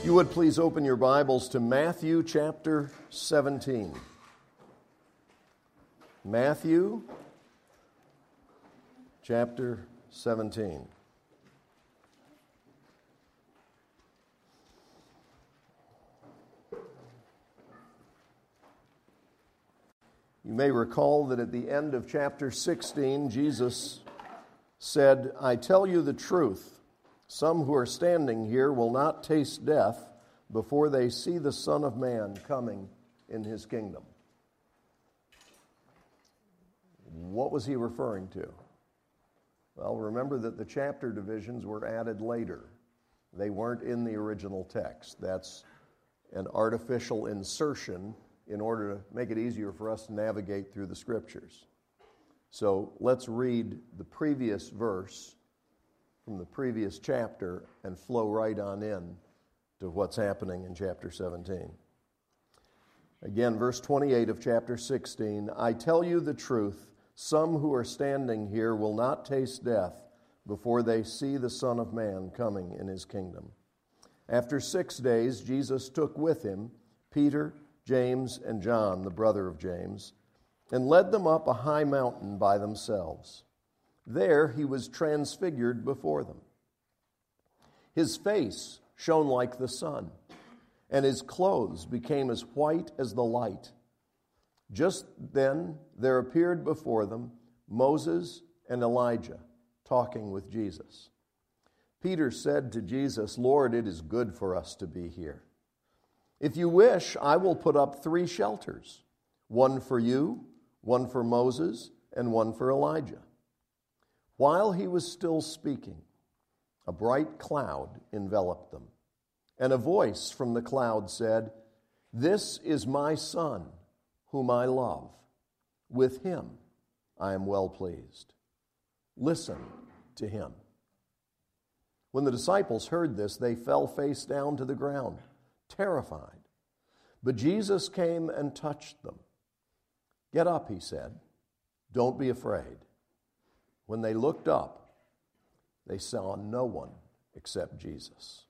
You would please open your Bibles to Matthew chapter 17. Matthew chapter 17. You may recall that at the end of chapter 16, Jesus said, "I tell you the truth. Some who are standing here will not taste death before they see the Son of Man coming in his kingdom." What was he referring to? Well, remember that the chapter divisions were added later. They weren't in the original text. That's an artificial insertion in order to make it easier for us to navigate through the Scriptures. So let's read the previous verse from the previous chapter and flow right on in to what's happening in chapter 17. Again, verse 28 of chapter 16, "I tell you the truth, some who are standing here will not taste death before they see the Son of Man coming in his kingdom." After 6 days, Jesus took with him Peter, James, and John, the brother of James, and led them up a high mountain by themselves. There he was transfigured before them. His face shone like the sun, and his clothes became as white as the light. Just then there appeared before them Moses and Elijah talking with Jesus. Peter said to Jesus, "Lord, it is good for us to be here. If you wish, I will put up 3 shelters, one for you, one for Moses, and one for Elijah." While he was still speaking, a bright cloud enveloped them, and a voice from the cloud said, "This is my Son, whom I love. With him I am well pleased. Listen to him." When the disciples heard this, they fell face down to the ground, terrified. But Jesus came and touched them. "Get up," he said. "Don't be afraid." When they looked up, they saw no one except Jesus.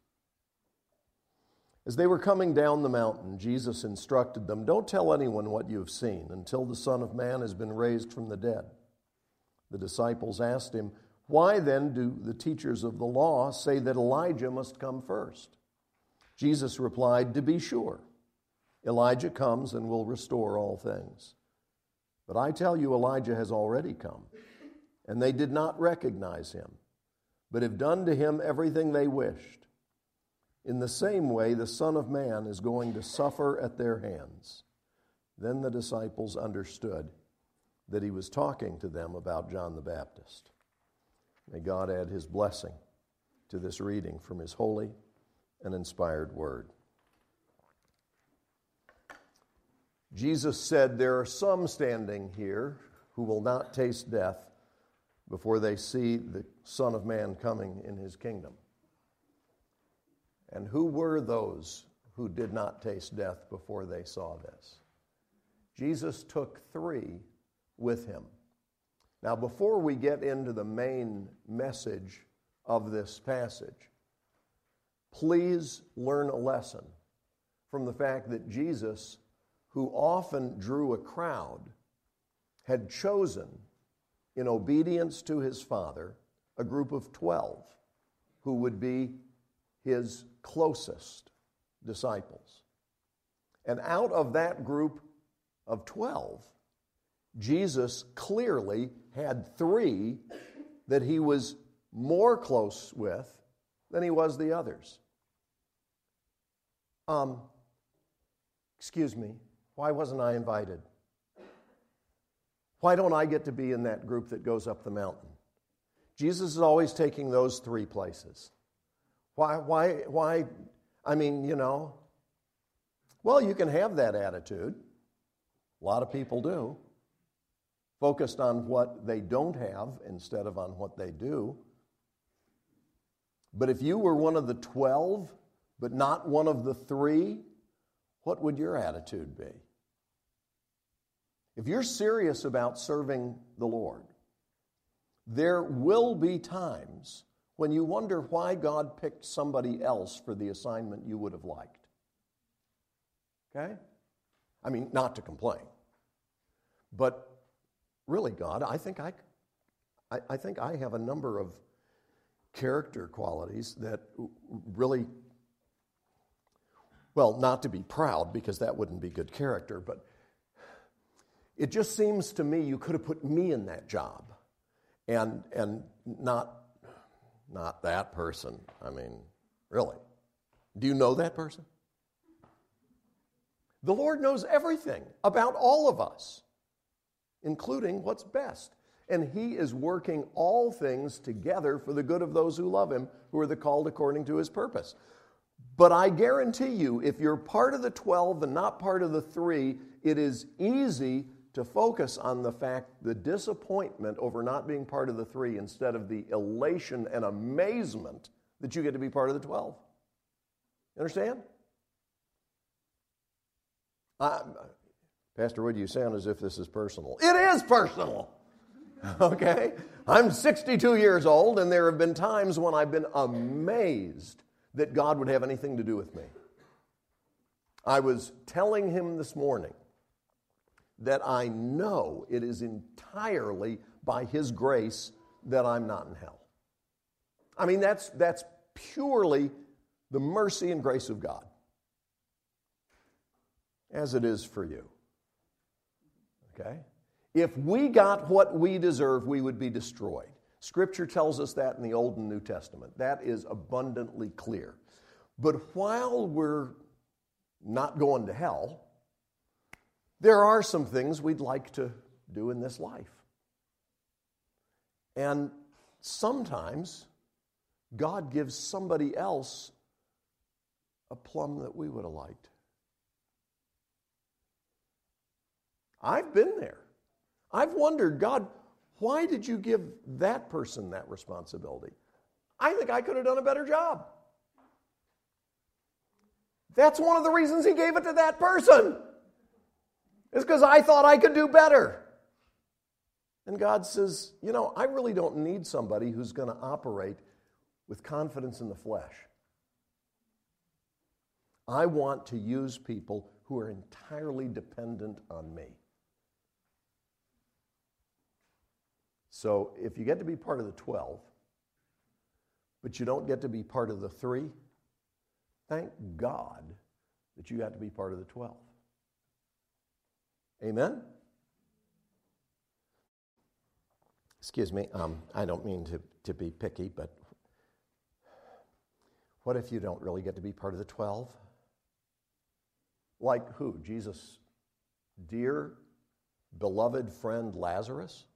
As they were coming down the mountain, Jesus instructed them, "Don't tell anyone what you have seen until the Son of Man has been raised from the dead." The disciples asked him, "Why then do the teachers of the law say that Elijah must come first?" Jesus replied, "To be sure, Elijah comes and will restore all things. But I tell you, Elijah has already come, and they did not recognize him, but have done to him everything they wished. In the same way, the Son of Man is going to suffer at their hands." Then the disciples understood that he was talking to them about John the Baptist. May God add his blessing to this reading from his holy and inspired word. Jesus said, "There are some standing here who will not taste death before they see the Son of Man coming in his kingdom." And who were those who did not taste death before they saw this? Jesus took 3 with him. Now, before we get into the main message of this passage, please learn a lesson from the fact that Jesus, who often drew a crowd, had chosen, in obedience to his Father, a group of 12 who would be his closest disciples. And out of that group of 12, Jesus clearly had 3 that he was more close with than he was the others. Excuse me, why wasn't I invited? Why don't I get to be in that group that goes up the mountain? Jesus is always taking those 3 places. Why? I mean, well, you can have that attitude. A lot of people do. Focused on what they don't have instead of on what they do. But if you were one of the 12, but not one of the 3, what would your attitude be? If you're serious about serving the Lord, there will be times when you wonder why God picked somebody else for the assignment you would have liked. Okay? I mean, not to complain. But really, God, I think I have a number of character qualities that really, well, not to be proud, because that wouldn't be good character, but it just seems to me you could have put me in that job and not that person. I mean, really. Do you know that person? The Lord knows everything about all of us, including what's best. And He is working all things together for the good of those who love Him, who are the called according to His purpose. But I guarantee you, if you're part of the 12 and not part of the 3, it is easy to focus on the fact, the disappointment over not being part of the 3 instead of the elation and amazement that you get to be part of the 12. You understand? Pastor Wood, you sound as if this is personal. It is personal. Okay? I'm 62 years old, and there have been times when I've been amazed that God would have anything to do with me. I was telling him this morning that I know it is entirely by His grace that I'm not in hell. I mean, that's purely the mercy and grace of God, as it is for you. Okay? If we got what we deserve, we would be destroyed. Scripture tells us that in the Old and New Testament. That is abundantly clear. But while we're not going to hell, there are some things we'd like to do in this life. And sometimes God gives somebody else a plum that we would have liked. I've been there. I've wondered, God, why did you give that person that responsibility? I think I could have done a better job. That's one of the reasons He gave it to that person. It's because I thought I could do better. And God says, you know, I really don't need somebody who's going to operate with confidence in the flesh. I want to use people who are entirely dependent on me. So if you get to be part of the 12, but you don't get to be part of the 3, thank God that you got to be part of the 12. Amen? Excuse me, I don't mean to be picky, but what if you don't really get to be part of the 12? Like who? Jesus' dear, beloved friend Lazarus?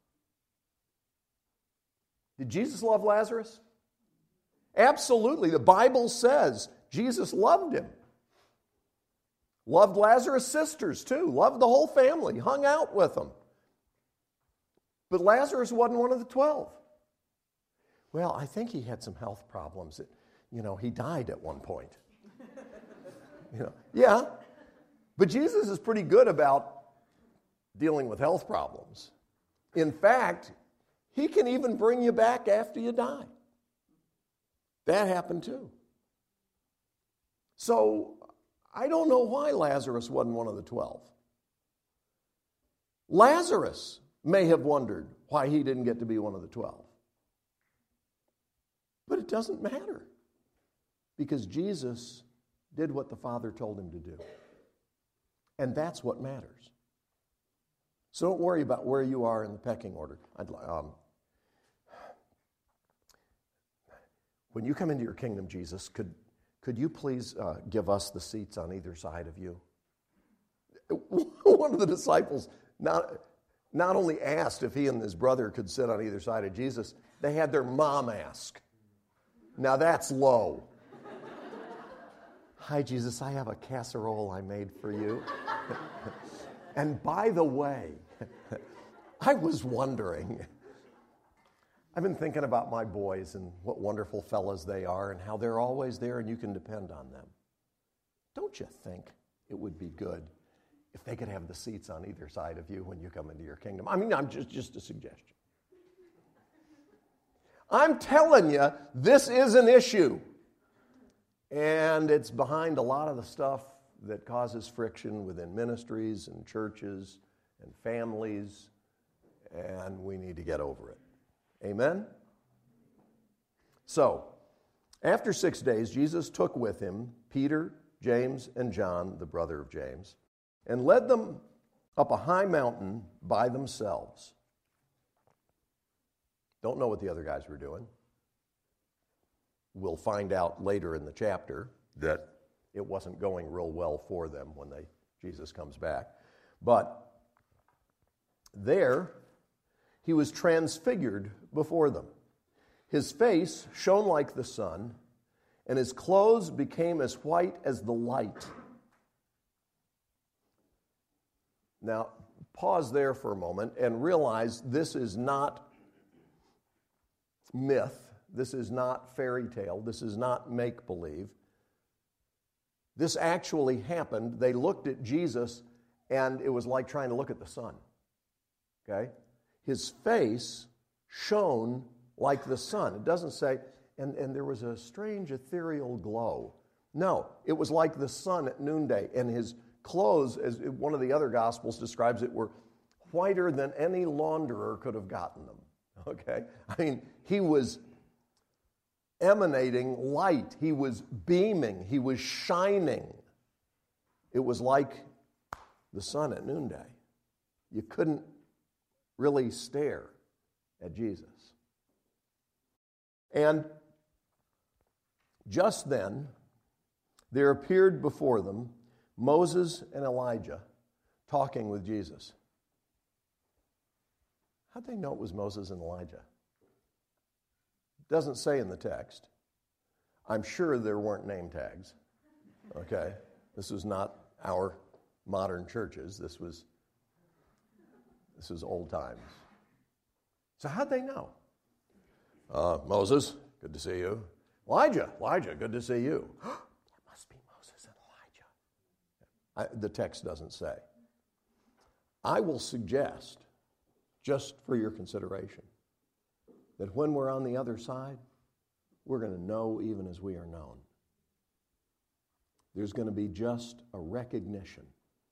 Did Jesus love Lazarus? Absolutely. The Bible says Jesus loved him. Loved Lazarus' sisters too. Loved the whole family. Hung out with them. But Lazarus wasn't one of the 12. Well, I think he had some health problems. He died at one point. Yeah. But Jesus is pretty good about dealing with health problems. In fact, He can even bring you back after you die. That happened too. So, I don't know why Lazarus wasn't one of the 12. Lazarus may have wondered why he didn't get to be one of the 12. But it doesn't matter, because Jesus did what the Father told him to do. And that's what matters. So don't worry about where you are in the pecking order. When you come into your kingdom, Jesus, could you please give us the seats on either side of you? One of the disciples not only asked if he and his brother could sit on either side of Jesus, they had their mom ask. Now that's low. Hi, Jesus, I have a casserole I made for you. And by the way, I was wondering, I've been thinking about my boys and what wonderful fellas they are and how they're always there and you can depend on them. Don't you think it would be good if they could have the seats on either side of you when you come into your kingdom? I mean, I'm just a suggestion. I'm telling you, this is an issue. And it's behind a lot of the stuff that causes friction within ministries and churches and families, and we need to get over it. Amen? So, after 6 days, Jesus took with him Peter, James, and John, the brother of James, and led them up a high mountain by themselves. Don't know what the other guys were doing. We'll find out later in the chapter that it wasn't going real well for them when Jesus comes back. But there, he was transfigured before them. His face shone like the sun, and his clothes became as white as the light. Now, pause there for a moment and realize this is not myth. This is not fairy tale. This is not make-believe. This actually happened. They looked at Jesus, and it was like trying to look at the sun. Okay? His face shone like the sun. It doesn't say, and there was a strange ethereal glow. No, it was like the sun at noonday, and his clothes, as one of the other Gospels describes it, were whiter than any launderer could have gotten them. Okay? I mean, he was emanating light. He was beaming. He was shining. It was like the sun at noonday. You couldn't really stare at Jesus. And just then, there appeared before them Moses and Elijah talking with Jesus. How'd they know it was Moses and Elijah? It doesn't say in the text. I'm sure there weren't name tags. Okay? This was not our modern churches. This was old times. So how'd they know? Moses, good to see you. Elijah, good to see you. That must be Moses and Elijah. The text doesn't say. I will suggest, just for your consideration, that when we're on the other side, we're going to know even as we are known. There's going to be just a recognition.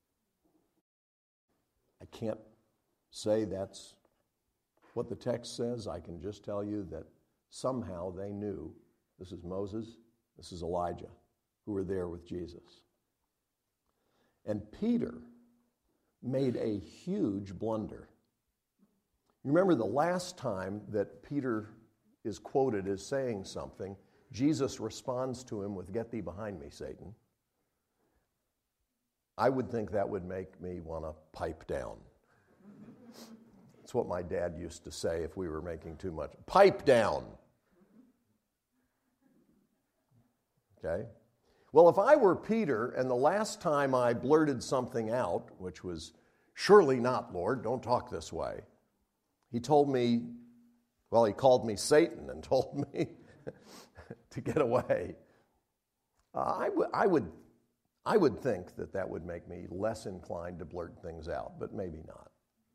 I can't say that's what the text says. I can just tell you that somehow they knew this is Moses, this is Elijah, who were there with Jesus. And Peter made a huge blunder. You remember the last time that Peter is quoted as saying something, Jesus responds to him with, "Get thee behind me, Satan." I would think that would make me want to pipe down. It's what my dad used to say if we were making too much. Pipe down. Okay? Well, if I were Peter and the last time I blurted something out, which was, "Surely not, Lord, don't talk this way," he told me, well, he called me Satan and told me to get away. I would think that would make me less inclined to blurt things out, but maybe not.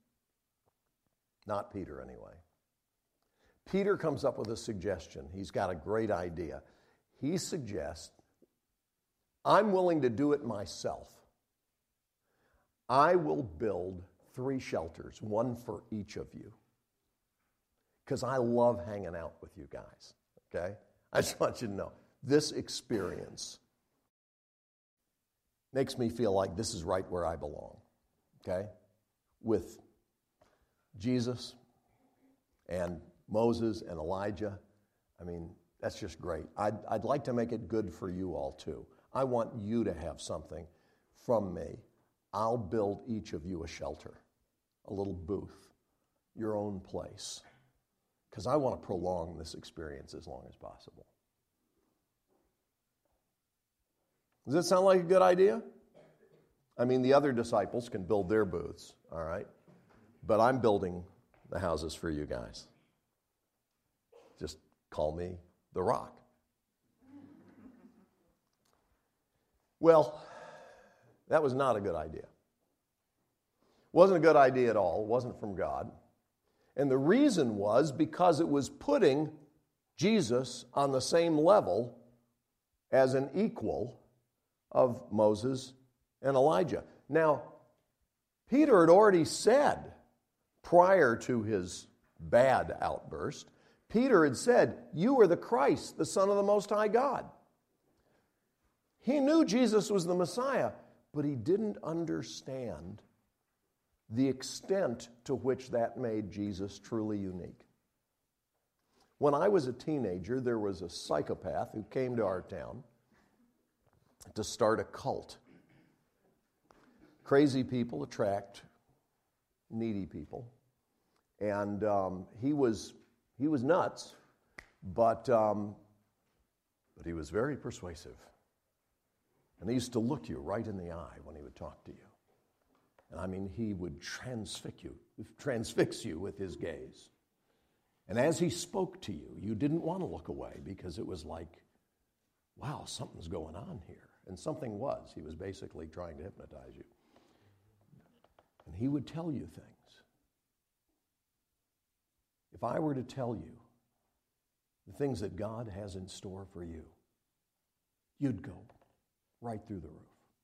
Not Peter, anyway. Peter comes up with a suggestion. He's got a great idea. He suggests, I'm willing to do it myself. I will build 3 shelters, one for each of you, because I love hanging out with you guys, okay? I just want you to know, this experience makes me feel like this is right where I belong, okay? With Jesus and Moses and Elijah. I mean, that's just great. I'd like to make it good for you all too. I want you to have something from me. I'll build each of you a shelter, a little booth, your own place, because I want to prolong this experience as long as possible. Does that sound like a good idea? I mean, the other disciples can build their booths, all right? But I'm building the houses for you guys. Just call me the Rock. Well, that was not a good idea. Wasn't a good idea at all. It wasn't from God. And the reason was because it was putting Jesus on the same level as an equal of Moses and Elijah. Now, Peter had already said prior to his bad outburst, Peter had said, "You are the Christ, the Son of the Most High God." He knew Jesus was the Messiah, but he didn't understand the extent to which that made Jesus truly unique. When I was a teenager, there was a psychopath who came to our town to start a cult. Crazy people attract needy people. And he was nuts, but he was very persuasive. And he used to look you right in the eye when he would talk to you. And I mean, he would transfix you with his gaze. And as he spoke to you, you didn't want to look away because it was like, wow, something's going on here. And something was. He was basically trying to hypnotize you. And he would tell you things. If I were to tell you the things that God has in store for you, you'd go right through the roof.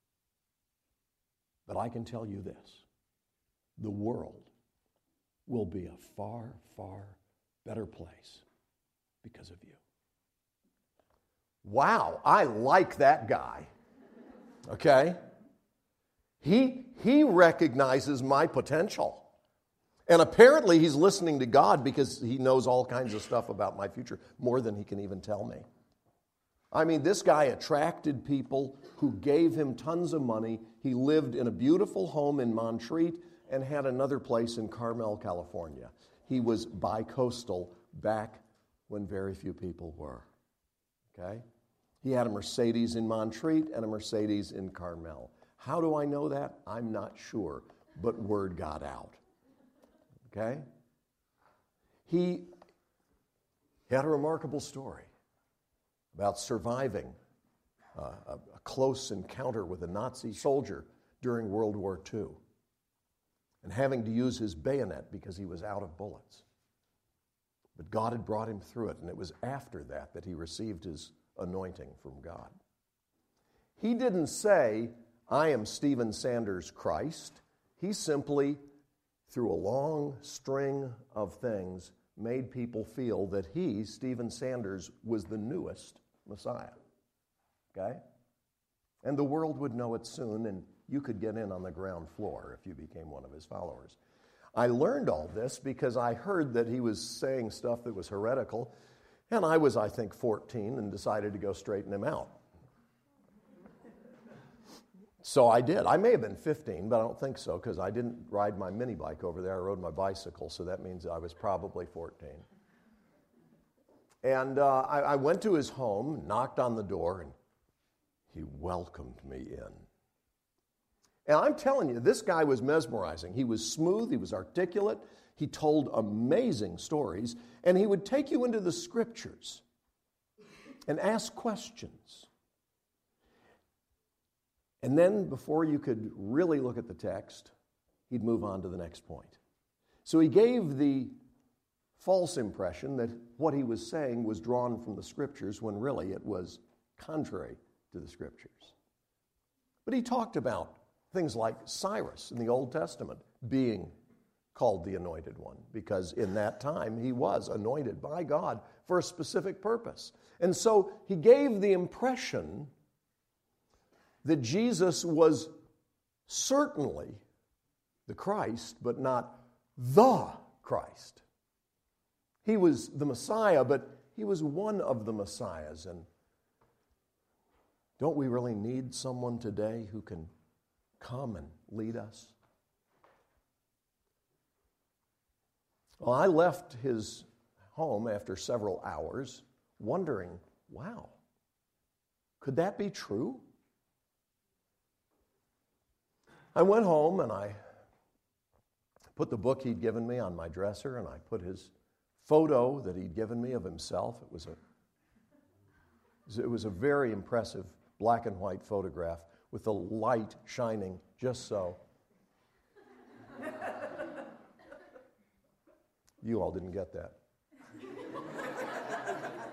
But I can tell you this, the world will be a far, far better place because of you. Wow, I like that guy. Okay? He recognizes my potential. And apparently he's listening to God because he knows all kinds of stuff about my future, more than he can even tell me. I mean, this guy attracted people who gave him tons of money. He lived in a beautiful home in Montreat and had another place in Carmel, California. He was bi-coastal back when very few people were. Okay? He had a Mercedes in Montreat and a Mercedes in Carmel. How do I know that? I'm not sure, but word got out. Okay? He had a remarkable story about surviving a close encounter with a Nazi soldier during World War II and having to use his bayonet because he was out of bullets. But God had brought him through it, and it was after that that he received his anointing from God. He didn't say, "I am Stephen Sanders Christ." He simply, through a long string of things, made people feel that he, Stephen Sanders, was the newest Messiah. Okay? And the world would know it soon, and you could get in on the ground floor if you became one of his followers. I learned all this because I heard that he was saying stuff that was heretical, and I was, I think, 14 and decided to go straighten him out. So I did. I may have been 15, but I don't think so because I didn't ride my mini bike over there. I rode my bicycle, so that means I was probably 14. And I went to his home, knocked on the door, and he welcomed me in. And I'm telling you, this guy was mesmerizing. He was smooth, he was articulate, he told amazing stories, and he would take you into the scriptures and ask questions. And then, before you could really look at the text, he'd move on to the next point. So he gave the false impression that what he was saying was drawn from the scriptures when really it was contrary to the scriptures. But he talked about things like Cyrus in the Old Testament being called the Anointed One, because in that time he was anointed by God for a specific purpose. And so he gave the impression that Jesus was certainly the Christ, but not the Christ. He was the Messiah, but he was one of the Messiahs. And don't we really need someone today who can come and lead us? Well, I left his home after several hours wondering, wow, could that be true? I went home and I put the book he'd given me on my dresser, and I put his photo that he'd given me of himself. It was a very impressive black and white photograph with the light shining just so. You all didn't get that.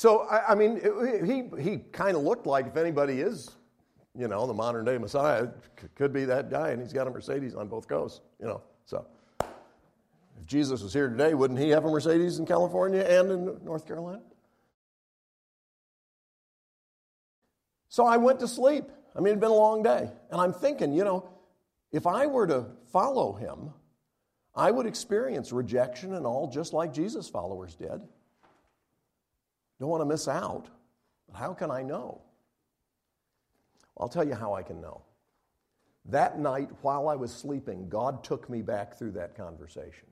So, I mean, he kind of looked like, if anybody is, the modern day Messiah, could be that guy, and he's got a Mercedes on both coasts, So, if Jesus was here today, wouldn't he have a Mercedes in California and in North Carolina? So I went to sleep. I mean, it'd been a long day. And I'm thinking, if I were to follow him, I would experience rejection and all just like Jesus' followers did. Don't want to miss out. But how can I know? Well, I'll tell you how I can know. That night, while I was sleeping, God took me back through that conversation.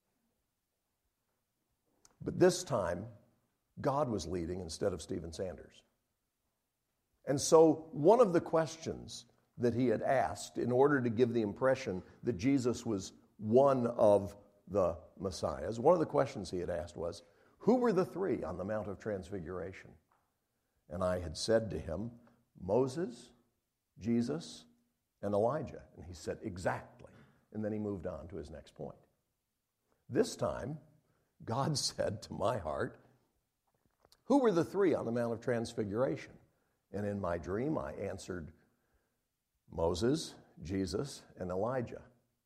But this time, God was leading instead of Stephen Sanders. And so one of the questions that he had asked in order to give the impression that Jesus was one of the Messiahs, one of the questions he had asked was, who were the three on the Mount of Transfiguration? And I had said to him, Moses, Jesus, and Elijah. And he said, exactly. And then he moved on to his next point. This time, God said to my heart, who were the three on the Mount of Transfiguration? And in my dream, I answered, Moses, Jesus, and Elijah.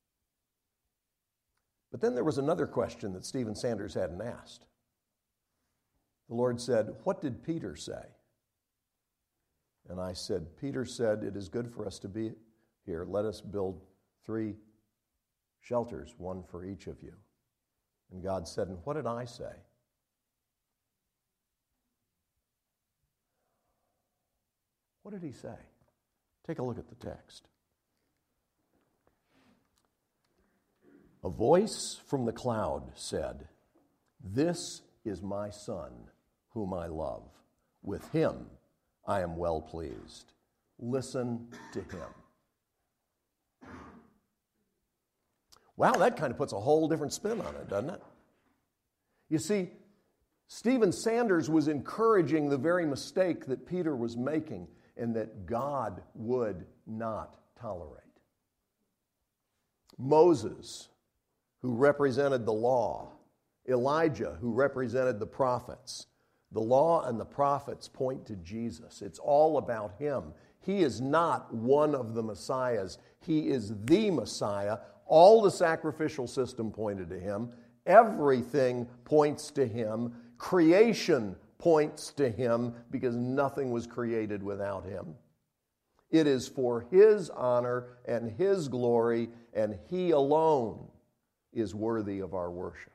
But then there was another question that Stephen Sanders hadn't asked. The Lord said, what did Peter say? And I said, Peter said, it is good for us to be here. Let us build 3 shelters, one for each of you. And God said, and what did I say? What did he say? Take a look at the text. A voice from the cloud said, this is my son, whom I love. With him I am well pleased. Listen to him. Wow, that kind of puts a whole different spin on it, doesn't it? You see, Stephen Sanders was encouraging the very mistake that Peter was making and that God would not tolerate. Moses, who represented the law, Elijah, who represented the prophets. The law and the prophets point to Jesus. It's all about him. He is not one of the Messiahs. He is the Messiah. All the sacrificial system pointed to him. Everything points to him. Creation points to him because nothing was created without him. It is for his honor and his glory, and he alone is worthy of our worship.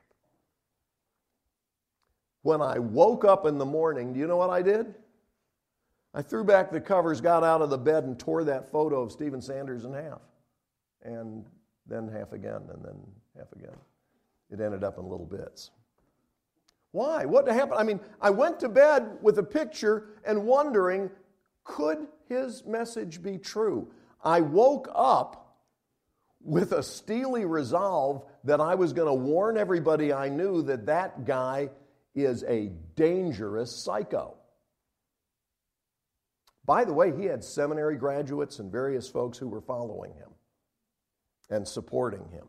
When I woke up in the morning, do you know what I did? I threw back the covers, got out of the bed, and tore that photo of Stephen Sanders in half. And then half again, and then half again. It ended up in little bits. Why? What happened? I mean, I went to bed with a picture and wondering, could his message be true? I woke up with a steely resolve that I was going to warn everybody I knew that that guy is a dangerous psycho. By the way, he had seminary graduates and various folks who were following him and supporting him.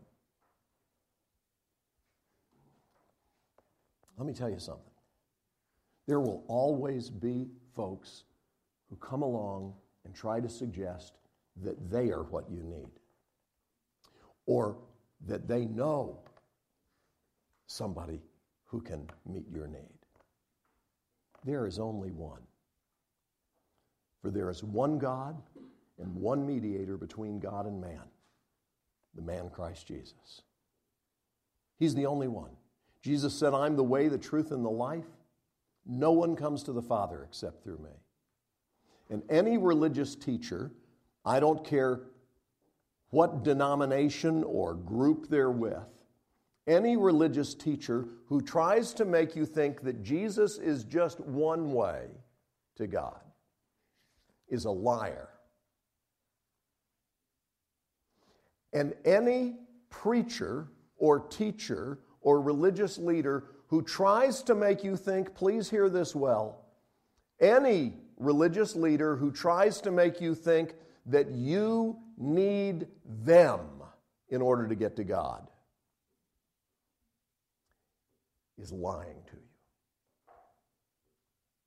Let me tell you something. There will always be folks who come along and try to suggest that they are what you need, or that they know somebody who can meet your need. There is only one. For there is one God and one mediator between God and man, the man Christ Jesus. He's the only one. Jesus said, I'm the way, the truth, and the life. No one comes to the Father except through me. And any religious teacher, I don't care what denomination or group they're with, any religious teacher who tries to make you think that Jesus is just one way to God is a liar. And any preacher or teacher or religious leader who tries to make you think, please hear this well, any religious leader who tries to make you think that you need them in order to get to God is lying to you.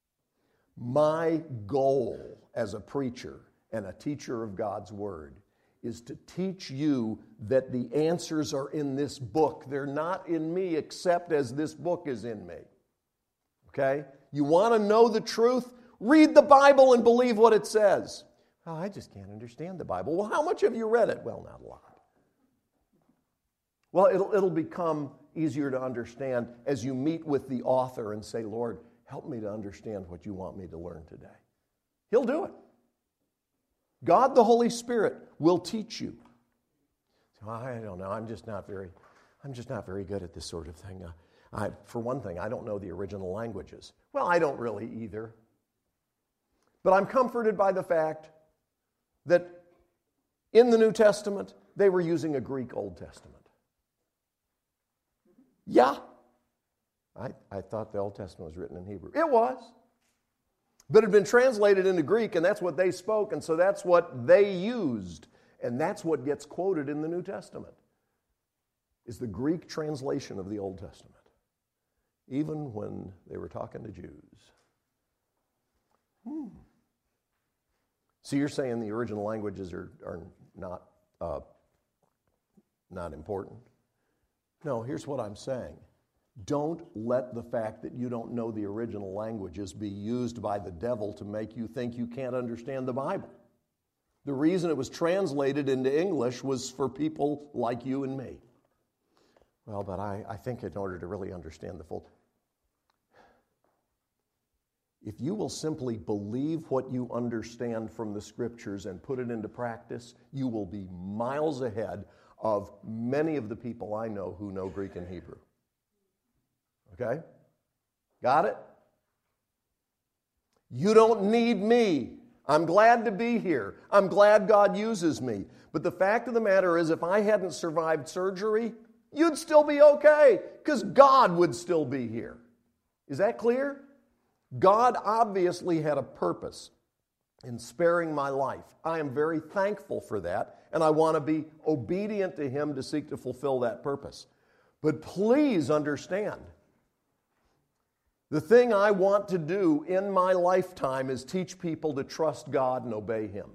My goal as a preacher and a teacher of God's Word is to teach you that the answers are in this book. They're not in me except as this book is in me. Okay? You want to know the truth? Read the Bible and believe what it says. Oh, I just can't understand the Bible. Well, how much have you read it? Well, not a lot. Well, it'll become easier to understand as you meet with the author and say, Lord, help me to understand what you want me to learn today. He'll do it. God, the Holy Spirit, will teach you. So I don't know. I'm just not very good at this sort of thing. For one thing, I don't know the original languages. Well, I don't really either. But I'm comforted by the fact that in the New Testament, they were using a Greek Old Testament. Yeah. I thought the Old Testament was written in Hebrew. It was. But it had been translated into Greek, and that's what they spoke, and so that's what they used. And that's what gets quoted in the New Testament, is the Greek translation of the Old Testament, even when they were talking to Jews. So you're saying the original languages are not important? No, here's what I'm saying. Don't let the fact that you don't know the original languages be used by the devil to make you think you can't understand the Bible. The reason it was translated into English was for people like you and me. Well, but I think in order to really understand the full... If you will simply believe what you understand from the Scriptures and put it into practice, you will be miles ahead of many of the people I know who know Greek and Hebrew. Okay? Got it? You don't need me. I'm glad to be here. I'm glad God uses me. But the fact of the matter is, if I hadn't survived surgery, you'd still be okay, because God would still be here. Is that clear? God obviously had a purpose in sparing my life. I am very thankful for that, and I want to be obedient to Him to seek to fulfill that purpose. But please understand, the thing I want to do in my lifetime is teach people to trust God and obey Him.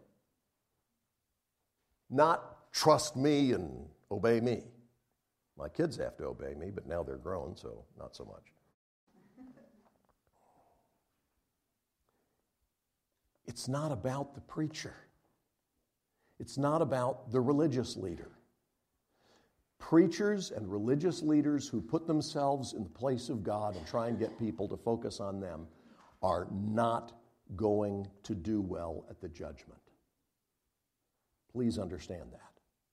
Not trust me and obey me. My kids have to obey me, but now they're grown, so not so much. It's not about the preacher. It's not about the religious leader. Preachers and religious leaders who put themselves in the place of God and try and get people to focus on them are not going to do well at the judgment. Please understand that.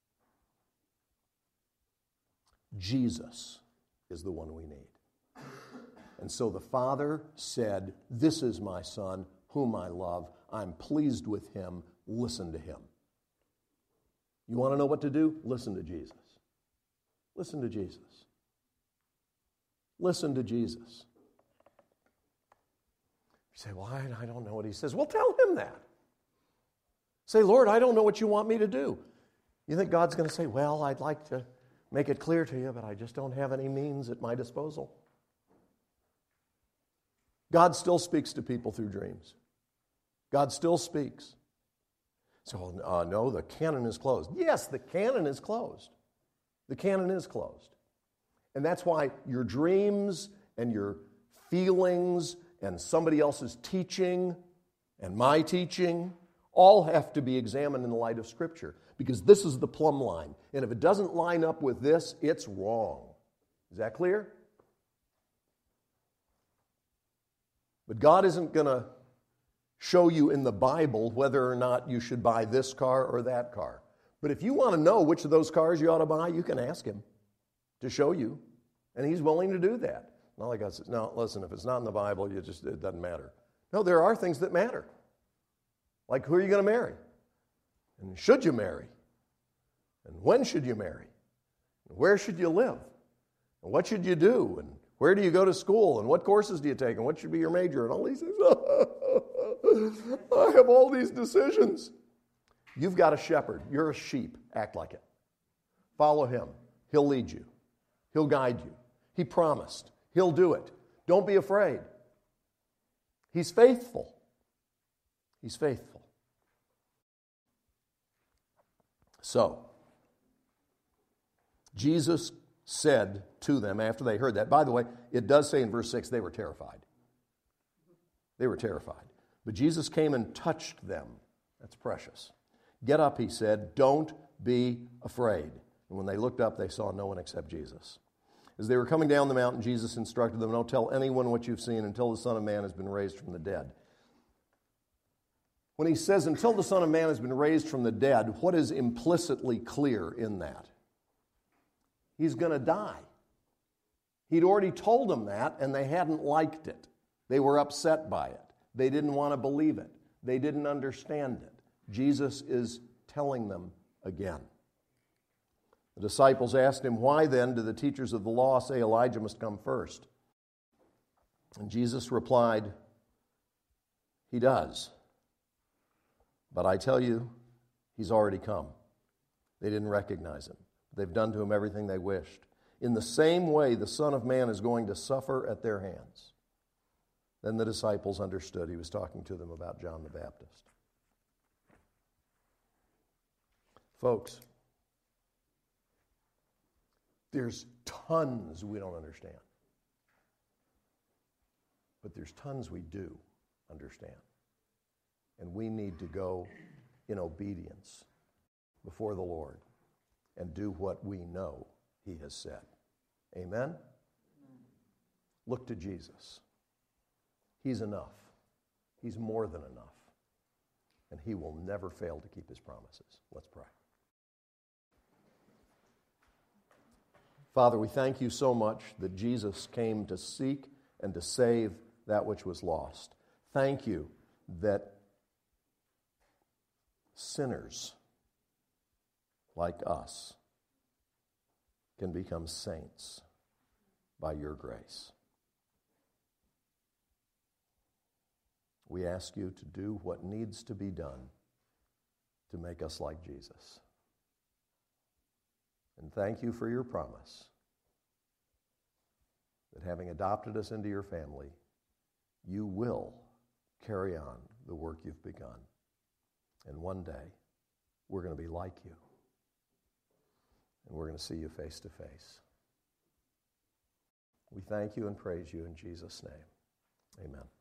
Jesus is the one we need. And so the Father said, "This is my Son, whom I love. I'm pleased with Him. Listen to Him." You want to know what to do? Listen to Jesus. Listen to Jesus. Listen to Jesus. You say, well, I don't know what He says. Well, tell Him that. Say, Lord, I don't know what you want me to do. You think God's going to say, well, I'd like to make it clear to you, but I just don't have any means at my disposal? God still speaks to people through dreams. God still speaks. So, no, the canon is closed. Yes, the canon is closed. The canon is closed. And that's why your dreams and your feelings and somebody else's teaching and my teaching all have to be examined in the light of Scripture, because this is the plumb line. And if it doesn't line up with this, it's wrong. Is that clear? But God isn't going to show you in the Bible whether or not you should buy this car or that car. But if you want to know which of those cars you ought to buy, you can ask Him to show you. And He's willing to do that. Not like God says, no, listen, if it's not in the Bible, it doesn't matter. No, there are things that matter. Like, who are you going to marry? And should you marry? And when should you marry? And where should you live? And what should you do? And where do you go to school? And what courses do you take? And what should be your major? And all these things. I have all these decisions. You've got a shepherd. You're a sheep. Act like it. Follow Him. He'll lead you. He'll guide you. He promised. He'll do it. Don't be afraid. He's faithful. He's faithful. So, Jesus said to them after they heard that, by the way, it does say in verse 6, they were terrified. They were terrified. But Jesus came and touched them. That's precious. Get up, he said, don't be afraid. And when they looked up, they saw no one except Jesus. As they were coming down the mountain, Jesus instructed them, don't tell anyone what you've seen until the Son of Man has been raised from the dead. When he says, until the Son of Man has been raised from the dead, what is implicitly clear in that? He's going to die. He'd already told them that, and they hadn't liked it. They were upset by it. They didn't want to believe it. They didn't understand it. Jesus is telling them again. The disciples asked him, why then do the teachers of the law say Elijah must come first? And Jesus replied, he does. But I tell you, he's already come. They didn't recognize him. They've done to him everything they wished. In the same way, the Son of Man is going to suffer at their hands. Then the disciples understood he was talking to them about John the Baptist. Folks, there's tons we don't understand. But there's tons we do understand. And we need to go in obedience before the Lord and do what we know he has said. Amen? Look to Jesus. He's enough. He's more than enough. And he will never fail to keep his promises. Let's pray. Father, we thank you so much that Jesus came to seek and to save that which was lost. Thank you that sinners like us can become saints by your grace. We ask you to do what needs to be done to make us like Jesus. And thank you for your promise that having adopted us into your family, you will carry on the work you've begun. And one day, we're going to be like you. And we're going to see you face to face. We thank you and praise you in Jesus' name. Amen.